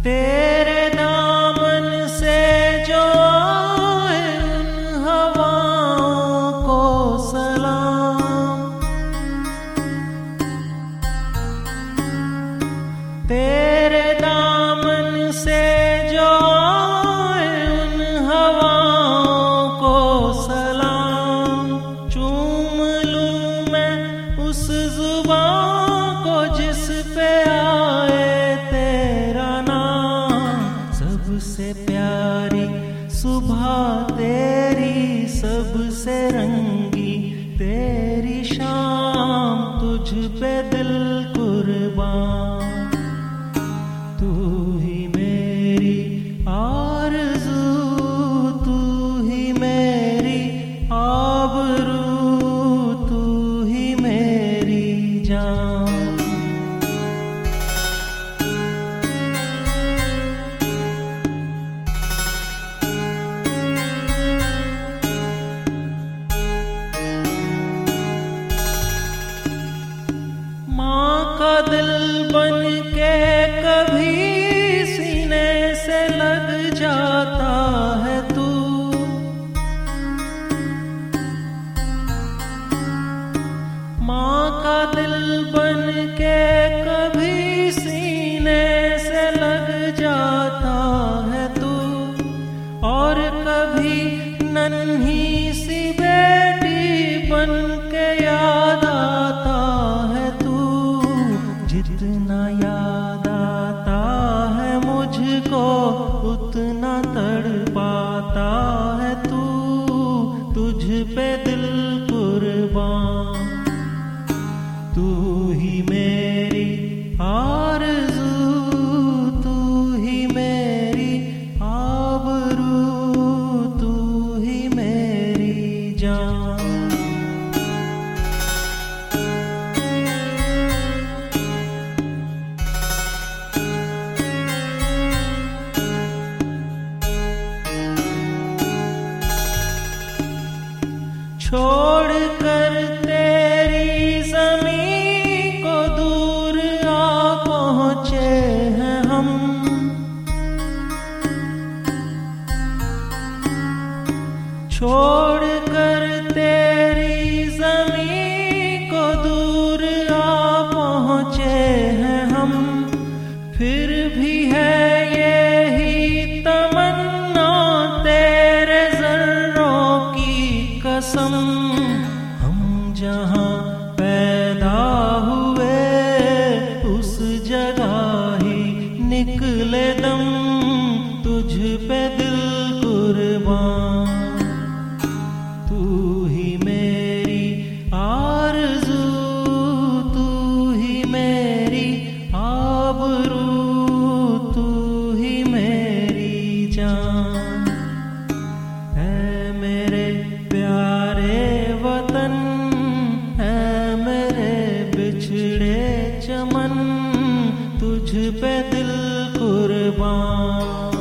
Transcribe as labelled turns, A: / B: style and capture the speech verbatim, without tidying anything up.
A: तेरे दामन से जो आए उन हवाओं को सलाम। तेरे दामन से जो आए उन हवाओं को सलाम। चूम लूं मैं उस जुबान को जिस पे आए तेरा नाम। सबसे प्यारी सुबह तेरी, सबसे रंगी तेरी शाम। तुझ पे दिल कुर्बान, तू ही मेरी आरज़ू, तू ही मेरी आबरू, तू ही मेरी जान। माँ का दिल बन के कभी सीने से लग जाता है तू। माँ का दिल बन के कभी सीने से लग जाता है तू। और कभी नन्ही सी बेटी बन के याद आता है तू। जितना याद आता है मुझको उतना तड़पाता है तू। तुझ पे दिल कुर्बान, तू ही मेरी आरज़ू, तू ही मेरी आबरू, तू ही मेरी जान। छोड़ कर तेरी ज़मीं को दूर आ पहुँचे हैं हम। छोड़ कर तेरी ज़मीं को दूर आ पहुँचे हैं हम। फिर भी है यही तमन्ना तेरे ज़र्रों की कसम। हम जहाँ पैदा हुए उस जगह ही निकले दम। तुझ पे दिल कुर्बान, तू ही मेरी आरज़ू, तू ही मेरी आबरू, तू ही मेरी जान। है मेरे प्यारे वतन, है मेरे बिछड़े चमन। तुझ पे दिल कुर्बान।